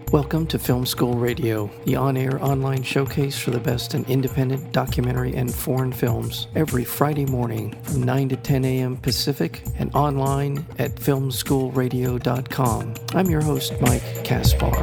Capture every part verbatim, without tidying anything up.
Welcome to Film School Radio, the on-air online showcase for the best in independent documentary and foreign films, every Friday morning from nine to ten a.m. Pacific and online at film school radio dot com. I'm your host, Mike Kaspar.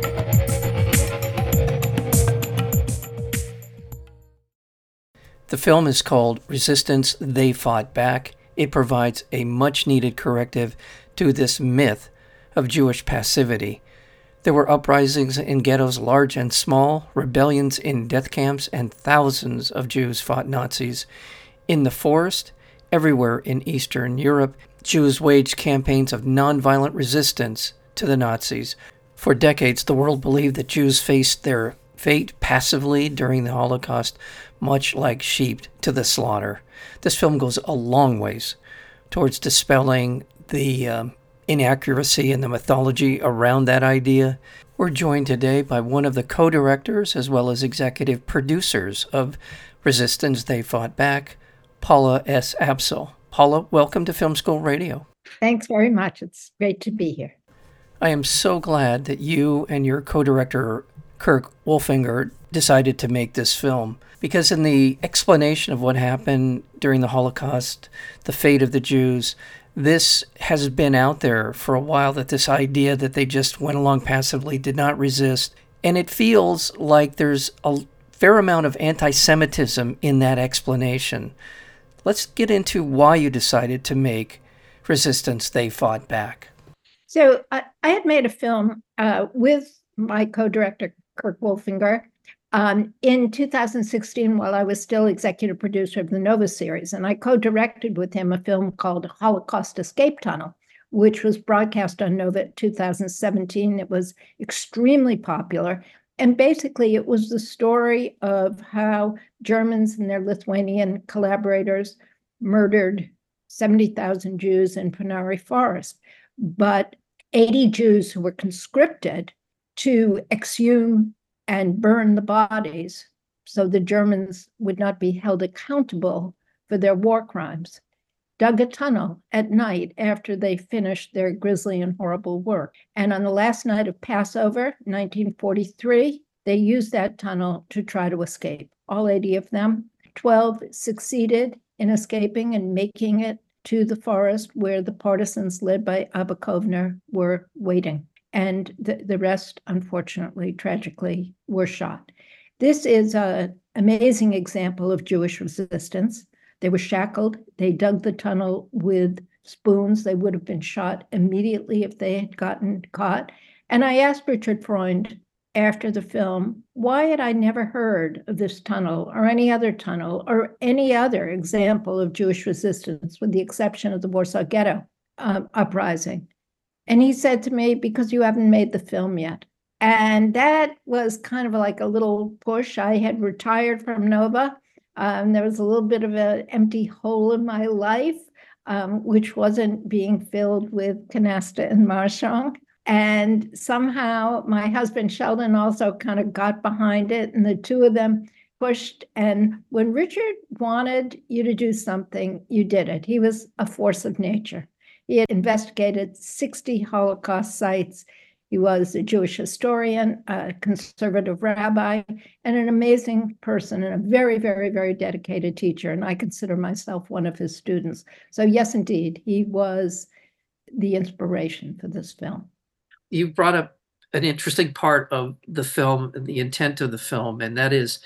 The film is called Resistance, They Fought Back. It provides a much-needed corrective to this myth of Jewish passivity. There were uprisings in ghettos large and small, rebellions in death camps, and thousands of Jews fought Nazis. In the forest, everywhere in Eastern Europe, Jews waged campaigns of nonviolent resistance to the Nazis. For decades, the world believed that Jews faced their fate passively during the Holocaust, much like sheep to the slaughter. This film goes a long ways towards dispelling the um, inaccuracy in the mythology around that idea. We're joined today by one of the co-directors as well as executive producers of Resistance, They Fought Back, Paula S. Apsel. Paula, welcome to Film School Radio. Thanks very much. It's great to be here. I am so glad that you and your co-director, Kirk Wolfinger, decided to make this film, because in the explanation of what happened during the Holocaust, the fate of the Jews, this has been out there for a while, that this idea that they just went along passively, did not resist. And it feels like there's a fair amount of anti-Semitism in that explanation. Let's get into why you decided to make Resistance, They Fought Back. So uh, I had made a film uh, with my co-director, Kirk Wolfinger, Um, in two thousand sixteen, while I was still executive producer of the Nova series, and I co-directed with him a film called Holocaust Escape Tunnel, which was broadcast on Nova in two thousand seventeen. It was extremely popular. And basically, it was the story of how Germans and their Lithuanian collaborators murdered seventy thousand Jews in Ponary Forest. But eighty Jews who were conscripted to exhume and burn the bodies so the Germans would not be held accountable for their war crimes, dug a tunnel at night after they finished their grisly and horrible work. And on the last night of Passover, nineteen forty-three, they used that tunnel to try to escape. All eighty of them, twelve succeeded in escaping and making it to the forest where the partisans led by Abba Kovner were waiting. And the, the rest, unfortunately, tragically, were shot. This is an amazing example of Jewish resistance. They were shackled. They dug the tunnel with spoons. They would have been shot immediately if they had gotten caught. And I asked Richard Freund after the film, why had I never heard of this tunnel or any other tunnel or any other example of Jewish resistance, with the exception of the Warsaw Ghetto uh, uprising? And he said to me, because you haven't made the film yet. And that was kind of like a little push. I had retired from Nova. Um, there was a little bit of an empty hole in my life, um, which wasn't being filled with Canasta and Marchand. And somehow my husband Sheldon also kind of got behind it, and the two of them pushed. And when Richard wanted you to do something, you did it. He was a force of nature. He had investigated sixty Holocaust sites. He was a Jewish historian, a conservative rabbi, and an amazing person, and a very, very, very dedicated teacher. And I consider myself one of his students. So yes, indeed, he was the inspiration for this film. You brought up an interesting part of the film, the intent of the film, and that is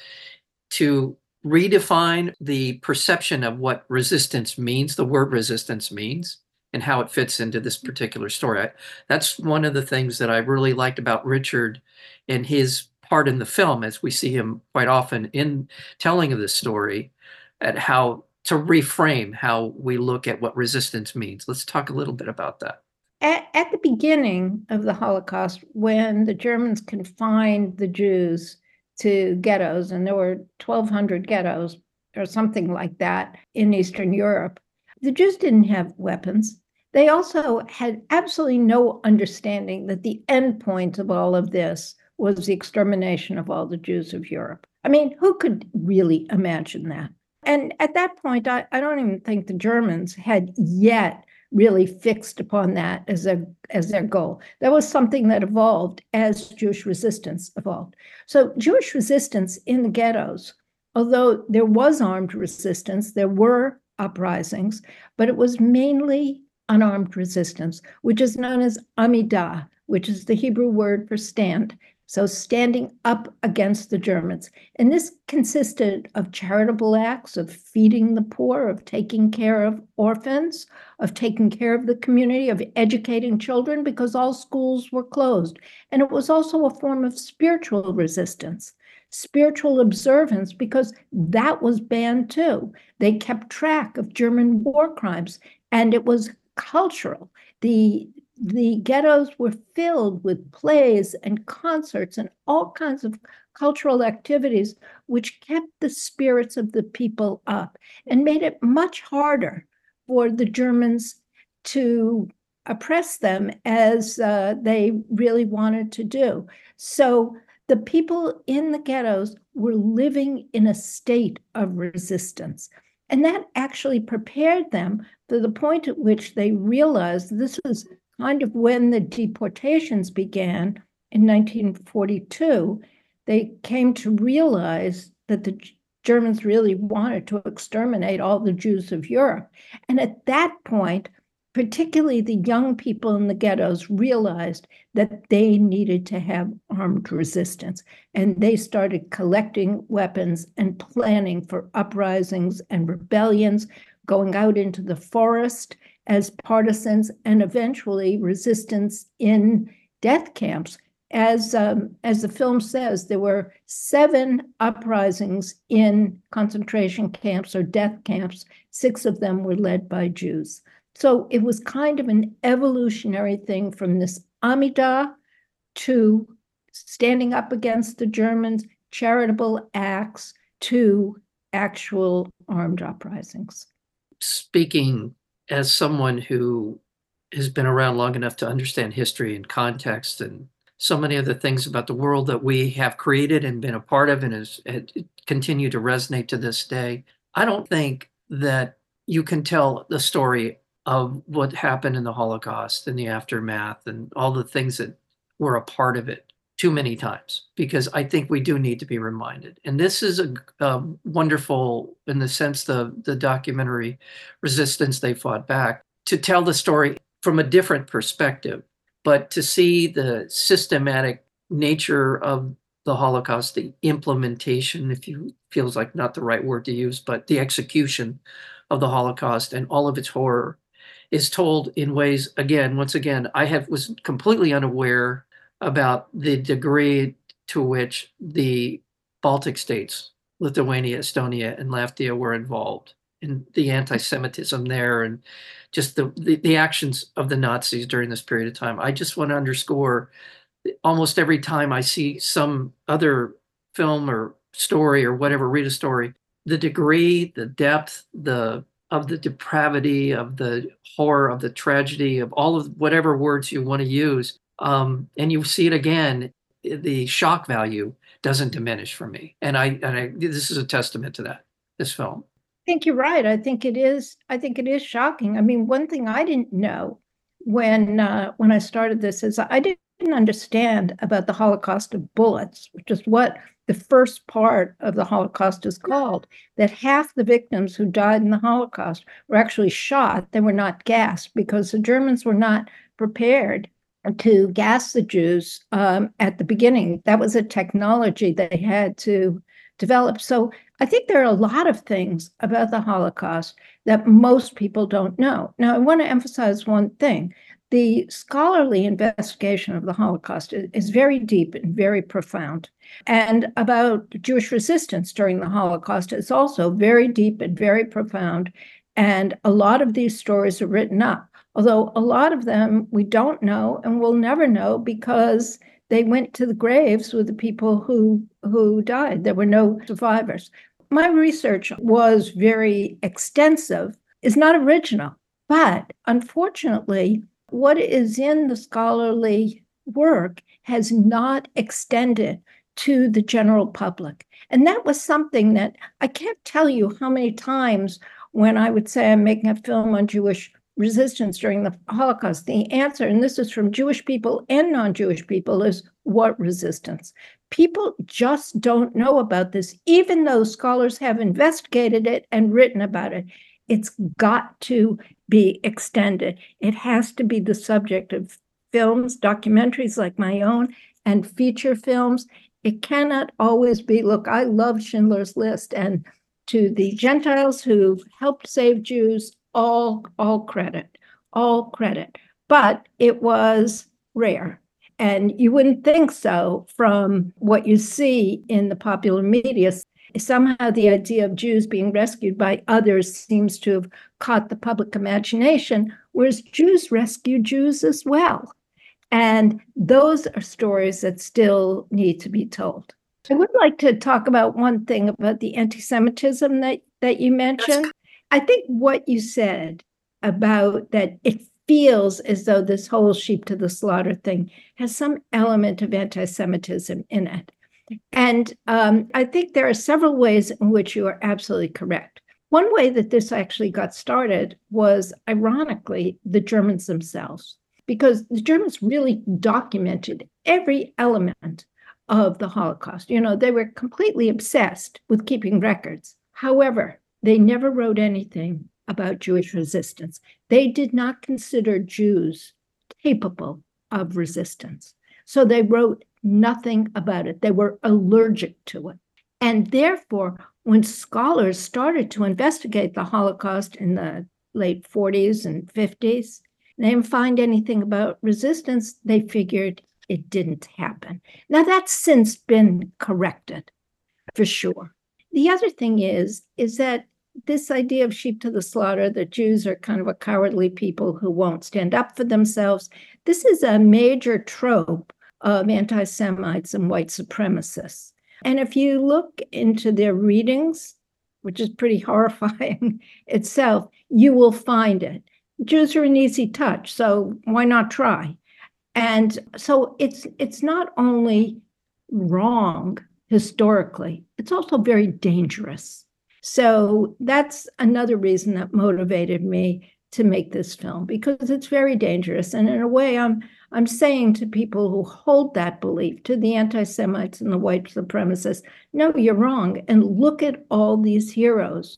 to redefine the perception of what resistance means, the word resistance means, and how it fits into this particular story. I, that's one of the things that I really liked about Richard and his part in the film, as we see him quite often in telling of this story, at how to reframe how we look at what resistance means. Let's talk a little bit about that. At, at the beginning of the Holocaust, when the Germans confined the Jews to ghettos, and there were twelve hundred ghettos or something like that in Eastern Europe, the Jews didn't have weapons. They also had absolutely no understanding that the end point of all of this was the extermination of all the Jews of Europe. I mean, who could really imagine that? And at that point, I, I don't even think the Germans had yet really fixed upon that as their, as their goal. That was something that evolved as Jewish resistance evolved. So Jewish resistance in the ghettos, although there was armed resistance, there were uprisings, but it was mainly unarmed resistance, which is known as Amidah, which is the Hebrew word for stand. So standing up against the Germans. And this consisted of charitable acts, of feeding the poor, of taking care of orphans, of taking care of the community, of educating children, because all schools were closed. And it was also a form of spiritual resistance, spiritual observance, because that was banned too. They kept track of German war crimes, and it was cultural. The The ghettos were filled with plays and concerts and all kinds of cultural activities, which kept the spirits of the people up and made it much harder for the Germans to oppress them as uh, they really wanted to do. So the people in the ghettos were living in a state of resistance. And that actually prepared them to the point at which they realized this was kind of when the deportations began in nineteen forty-two. They came to realize that the Germans really wanted to exterminate all the Jews of Europe. And at that point, particularly the young people in the ghettos realized that they needed to have armed resistance. And they started collecting weapons and planning for uprisings and rebellions, going out into the forest as partisans, and eventually resistance in death camps. As, um, as the film says, there were seven uprisings in concentration camps or death camps. Six of them were led by Jews. So it was kind of an evolutionary thing from this Amidah to standing up against the Germans, charitable acts, to actual armed uprisings. Speaking as someone who has been around long enough to understand history and context and so many of the things about the world that we have created and been a part of and has continue to resonate to this day, I don't think that you can tell the story of what happened in the Holocaust and the aftermath and all the things that were a part of it too many times, because I think we do need to be reminded. And this is a, a wonderful, in the sense, the, the documentary Resistance They Fought Back, to tell the story from a different perspective, but to see the systematic nature of the Holocaust, the implementation, if you feels like not the right word to use, but the execution of the Holocaust and all of its horror is told in ways, again, once again, I have was completely unaware about the degree to which the Baltic states, Lithuania, Estonia, and Latvia were involved in the anti-Semitism there and just the, the, the actions of the Nazis during this period of time. I just want to underscore, almost every time I see some other film or story or whatever, read a story, the degree, the depth, the of the depravity, of the horror, of the tragedy, of all of whatever words you want to use. Um, and you see it again, the shock value doesn't diminish for me. And I, and I, this is a testament to that, this film. I think you're right. I think it is, I think it is shocking. I mean, one thing I didn't know when, uh, when I started this is I didn't understand about the Holocaust of bullets, which is what the first part of the Holocaust is called, that half the victims who died in the Holocaust were actually shot. They were not gassed because the Germans were not prepared to gas the Jews um, at the beginning. That was a technology they had to develop. So I think there are a lot of things about the Holocaust that most people don't know. Now, I want to emphasize one thing. The scholarly investigation of the Holocaust is very deep and very profound. And about Jewish resistance during the Holocaust is also very deep and very profound. And a lot of these stories are written up, although a lot of them we don't know and will never know because they went to the graves with the people who, who died. There were no survivors. My research was very extensive, is not original, but unfortunately, what is in the scholarly work has not extended to the general public. And that was something that I can't tell you how many times when I would say I'm making a film on Jewish resistance during the Holocaust? The answer, and this is from Jewish people and non-Jewish people, is what resistance? People just don't know about this, even though scholars have investigated it and written about it. It's got to be extended. It has to be the subject of films, documentaries like my own, and feature films. It cannot always be, look, I love Schindler's List, and to the Gentiles who helped save Jews, all, all credit, all credit. But it was rare. And you wouldn't think so from what you see in the popular media. Somehow the idea of Jews being rescued by others seems to have caught the public imagination, whereas Jews rescue Jews as well. And those are stories that still need to be told. I would like to talk about one thing about the anti-Semitism that, that you mentioned. Yes. I think what you said about that it feels as though this whole sheep to the slaughter thing has some element of anti-Semitism in it. And um, I think there are several ways in which you are absolutely correct. One way that this actually got started was, ironically, the Germans themselves, because the Germans really documented every element of the Holocaust. You know, they were completely obsessed with keeping records. However, they never wrote anything about Jewish resistance. They did not consider Jews capable of resistance. So they wrote nothing about it. They were allergic to it. And therefore, when scholars started to investigate the Holocaust in the late forties and fifties, they didn't find anything about resistance. They figured it didn't happen. Now, that's since been corrected, for sure. The other thing is, is that this idea of sheep to the slaughter, that Jews are kind of a cowardly people who won't stand up for themselves, this is a major trope of anti-Semites and white supremacists. And if you look into their readings, which is pretty horrifying itself, you will find it. Jews are an easy touch, so why not try? And so it's it's not only wrong historically, it's also very dangerous. So that's another reason that motivated me to make this film, because it's very dangerous. And in a way, I'm I'm saying to people who hold that belief, to the anti-Semites and the white supremacists, no, you're wrong. And look at all these heroes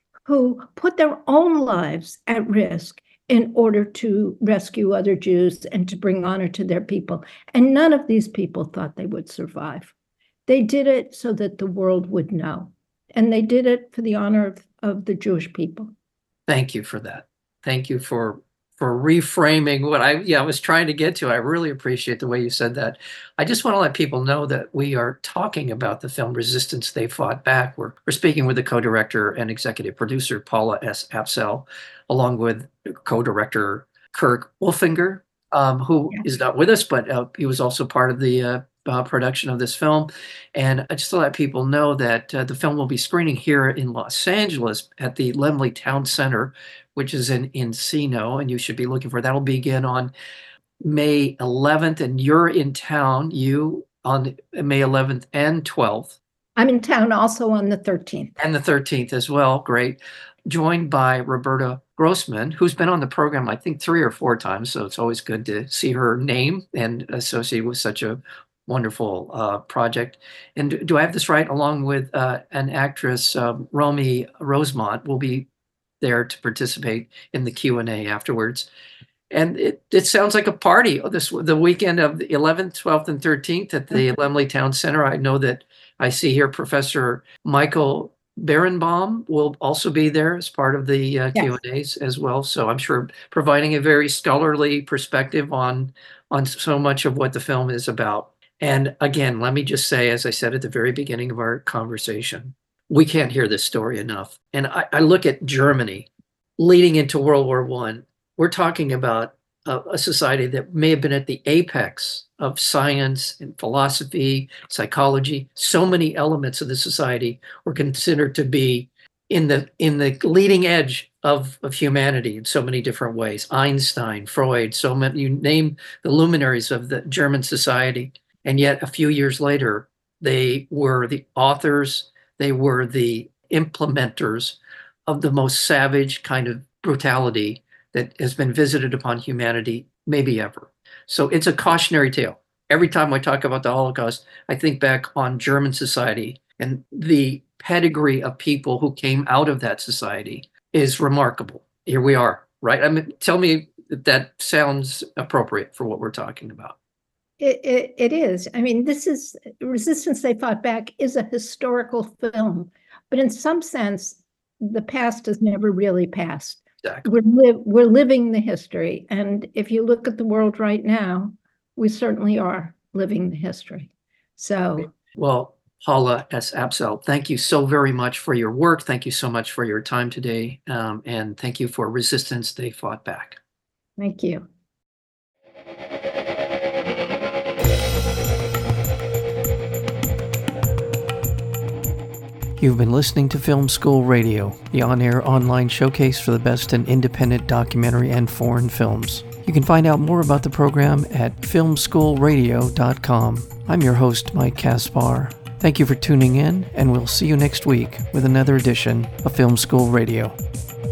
who put their own lives at risk in order to rescue other Jews and to bring honor to their people. And none of these people thought they would survive. They did it so that the world would know. And they did it for the honor of, of the Jewish people. Thank you for that. Thank you for for reframing what I yeah I was trying to get to. I really appreciate the way you said that. I just want to let people know that we are talking about the film Resistance They Fought Back. We're, we're speaking with the co-director and executive producer, Paula S. Apsell, along with co-director Kirk Wolfinger, um, who yeah. is not with us, but uh, he was also part of the uh, uh, production of this film. And I just to let people know that uh, the film will be screening here in Los Angeles at the Laemmle Town Center, which is in Encino, and you should be looking for that'll begin on May eleventh, and you're in town, you on May eleventh and twelfth. I'm in town also on the thirteenth. And the thirteenth as well, great. Joined by Roberta Grossman, who's been on the program, I think, three or four times, so it's always good to see her name and associated with such a wonderful uh, project. And do I have this right? Along with uh, an actress, uh, Romy Rosemont, will be there to participate in the Q and A afterwards. And it, it sounds like a party. This the weekend of the eleventh, twelfth, and thirteenth at the Laemmle Town Center. I know that I see here Professor Michael Berenbaum will also be there as part of the uh, yes. Q and A's as well. So I'm sure providing a very scholarly perspective on, on so much of what the film is about. And again, let me just say, as I said at the very beginning of our conversation, we can't hear this story enough. And I, I look at Germany leading into World War One. We're talking about a, a society that may have been at the apex of science and philosophy, psychology. So many elements of the society were considered to be in the in the leading edge of, of humanity in so many different ways. Einstein, Freud, so many, you name the luminaries of the German society. And yet a few years later, they were the authors, they were the implementers of the most savage kind of brutality that has been visited upon humanity maybe ever. So it's a cautionary tale. Every time I talk about the Holocaust, I think back on German society, and the pedigree of people who came out of that society is remarkable. Here we are, right? I mean, tell me if that sounds appropriate for what we're talking about. It, it, it is. I mean, this is Resistance They Fought Back is a historical film, but in some sense, the past has never really passed. Exactly. We're, li- we're living the history. And if you look at the world right now, we certainly are living the history. So, well, Hala S. Apsel, thank you so very much for your work. Thank you so much for your time today. Um, and thank you for Resistance They Fought Back. Thank you. You've been listening to Film School Radio, the on-air online showcase for the best in independent documentary and foreign films. You can find out more about the program at film school radio dot com. I'm your host, Mike Kaspar. Thank you for tuning in, and we'll see you next week with another edition of Film School Radio.